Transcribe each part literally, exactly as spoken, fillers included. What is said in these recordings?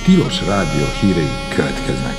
Tilos Rádió hírei következnek.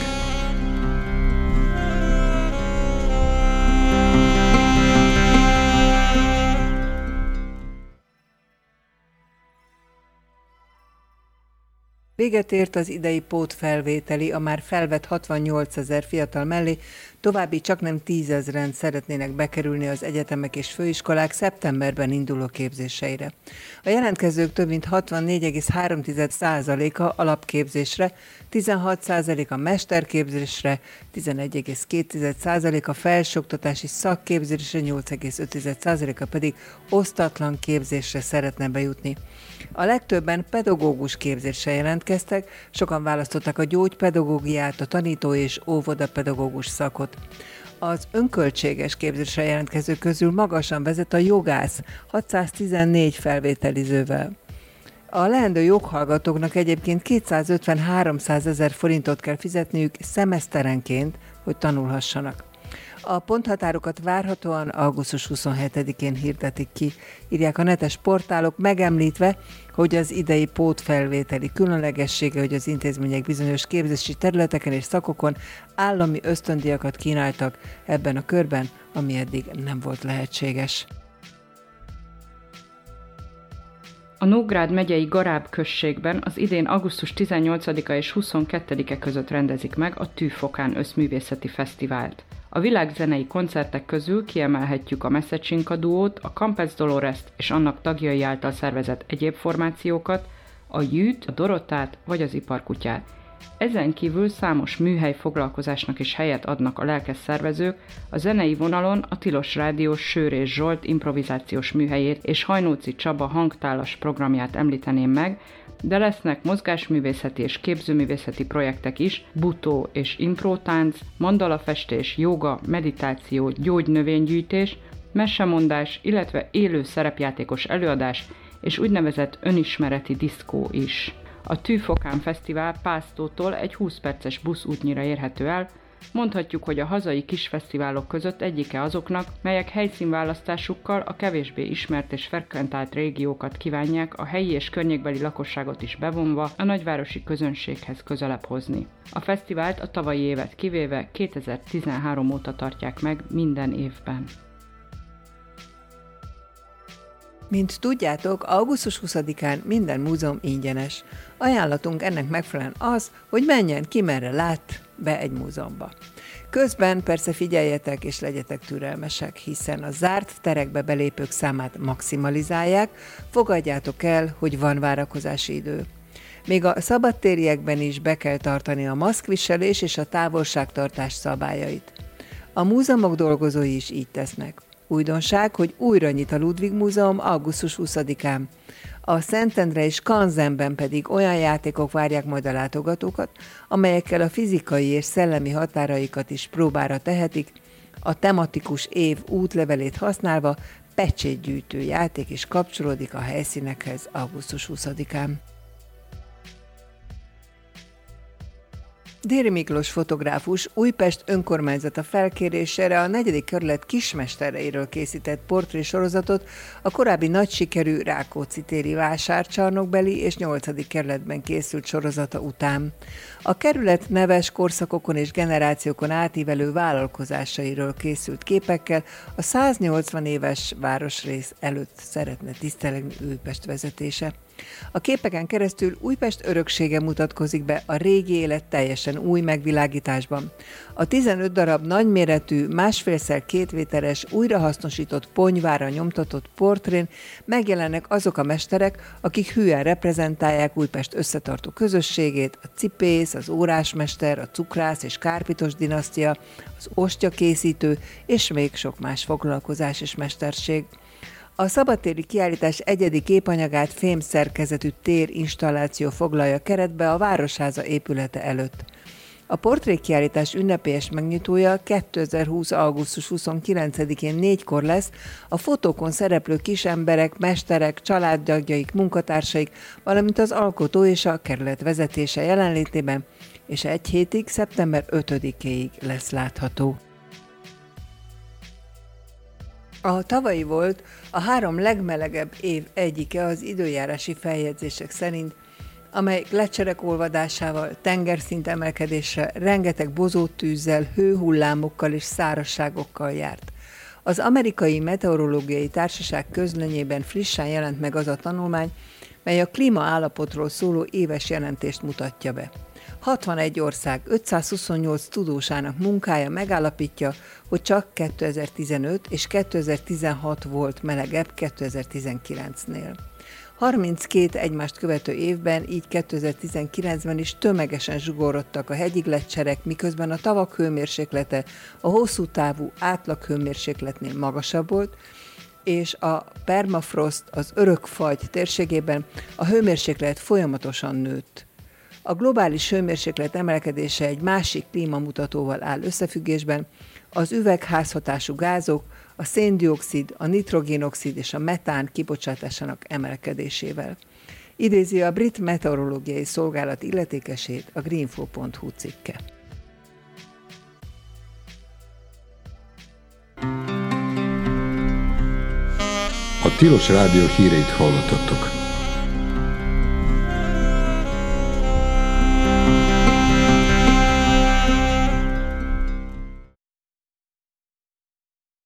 Véget ért az idei pótfelvételi, a már felvett hatvannyolcezer fiatal mellé további csaknem tízezren szeretnének bekerülni az egyetemek és főiskolák szeptemberben induló képzéseire. A jelentkezők több mint hatvannégy egész három százaléka alapképzésre, tizenhat százaléka mesterképzésre, tizenegy egész két százaléka felsőoktatási szakképzésre, nyolc egész öt százaléka pedig osztatlan képzésre szeretne bejutni. A legtöbben pedagógus képzésre jelentkeztek, sokan választották a gyógypedagógiát, a tanító és óvodapedagógus szakot. Az önköltséges képzésre jelentkezők közül magasan vezet a jogász, hatszáztizennégy felvételizővel. A leendő joghallgatóknak egyébként kétszázötven-háromszázezer forintot kell fizetniük szemeszterenként, hogy tanulhassanak. A ponthatárokat várhatóan augusztus huszonhetedikén hirdetik ki, írják a netes portálok, megemlítve, hogy az idei pótfelvételi különlegessége, hogy az intézmények bizonyos képzési területeken és szakokon állami ösztöndíjakat kínáltak ebben a körben, ami eddig nem volt lehetséges. A Nógrád megyei Garáb községben az idén augusztus tizennyolcadika és huszonkettedike között rendezik meg a Tűfokán Összművészeti Fesztivált. A világzenei koncertek közül kiemelhetjük a Messecsinka duót, a Campes Dolorest és annak tagjai által szervezett egyéb formációkat, a Jűt, a Dorottát vagy az Iparkutyát. Ezen kívül számos műhely foglalkozásnak is helyet adnak a lelkes szervezők, a zenei vonalon a Tilos Rádió Sőrés Zsolt improvizációs műhelyét és Hajnóci Csaba hangtálas programját említeném meg, de lesznek mozgásművészeti és képzőművészeti projektek is, butó és imprótánc, mandalafestés, jóga, meditáció, gyógynövénygyűjtés, mesemondás, illetve élő szerepjátékos előadás és úgynevezett önismereti diszkó is. A Tűfokán Fesztivál Pásztótól egy húsz perces buszútnyira érhető el, mondhatjuk, hogy a hazai kisfesztiválok között egyike azoknak, melyek helyszínválasztásukkal a kevésbé ismert és frekventált régiókat kívánják a helyi és környékbeli lakosságot is bevonva a nagyvárosi közönséghez közelebb hozni. A fesztivált a tavalyi évet kivéve kétezer-tizenhárom óta tartják meg minden évben. Mint tudjátok, augusztus huszadikán minden múzeum ingyenes. Ajánlatunk ennek megfelelően az, hogy menjen ki merre lát be egy múzeumba. Közben persze figyeljetek és legyetek türelmesek, hiszen a zárt terekbe belépők számát maximalizálják, fogadjátok el, hogy van várakozási idő. Még a szabadtériekben is be kell tartani a maszkviselés és a távolságtartás szabályait. A múzeumok dolgozói is így tesznek. Újdonság, hogy újra nyit a Ludwig Múzeum augusztus huszadikán. A Szentendre és Kanzenben pedig olyan játékok várják majd a látogatókat, amelyekkel a fizikai és szellemi határaikat is próbára tehetik, a tematikus év útlevelét használva pecsétgyűjtő játék is kapcsolódik a helyszínekhez augusztus huszadikán. Déri Miklós fotográfus Újpest önkormányzata felkérésére a negyedik kerület kismestereiről készített portrésorozatot a korábbi nagy sikerű Rákóczi téri vásárcsarnokbeli és nyolcadik kerületben készült sorozata után. A kerület neves korszakokon és generációkon átívelő vállalkozásairól készült képekkel a száznyolcvan éves városrész előtt szeretne tisztelegni Újpest vezetése. A képeken keresztül Újpest öröksége mutatkozik be a régi élet teljesen új megvilágításban. A tizenöt darab nagyméretű, másfélszer két méteres, újrahasznosított ponyvára nyomtatott portrén megjelennek azok a mesterek, akik hűen reprezentálják Újpest összetartó közösségét, a cipész, az órásmester, a cukrász és kárpitos dinasztia, az ostyakészítő és még sok más foglalkozás és mesterség. A szabadtéri kiállítás egyedi képanyagát fémszerkezetű térinstalláció foglalja keretbe a Városháza épülete előtt. A portrékiállítás ünnepélyes megnyitója kétezer-húsz. augusztus huszonkilencedikén négykor lesz, a fotókon szereplő kisemberek, mesterek, családtagjaik, munkatársaik, valamint az alkotó és a kerület vezetése jelenlétében, és egy hétig, szeptember ötödikéig lesz látható. A tavalyi volt a három legmelegebb év egyike az időjárási feljegyzések szerint. amely gleccserek olvadásával, tengerszint emelkedéssel, rengeteg bozóttűzzel, hőhullámokkal és szárazságokkal járt. Az Amerikai Meteorológiai Társaság közlönyében frissen jelent meg az a tanulmány, mely a klímaállapotról szóló éves jelentést mutatja be. hatvanegy ország ötszázhuszonnyolc tudósának munkája megállapítja, hogy csak kétezer-tizenöt és kétezer-tizenhat volt melegebb kétezer-tizenkilencnél. harminckét egymást követő évben, így kétezer-tizenkilencben is tömegesen zsugorodtak a hegyi gleccserek, miközben a tavak hőmérséklete a hosszú távú átlaghőmérsékletnél magasabb volt, és a permafrost, az örökfagy térségében a hőmérséklet folyamatosan nőtt. A globális hőmérséklet emelkedése egy másik klímamutatóval áll összefüggésben, az üvegházhatású gázok, a széndioxid, a nitrogénoxid és a metán kibocsátásának emelkedésével. Idézi a Brit Meteorológiai Szolgálat illetékesét a greenfo pont hu cikke. A Tilos Rádió híreit hallottatok.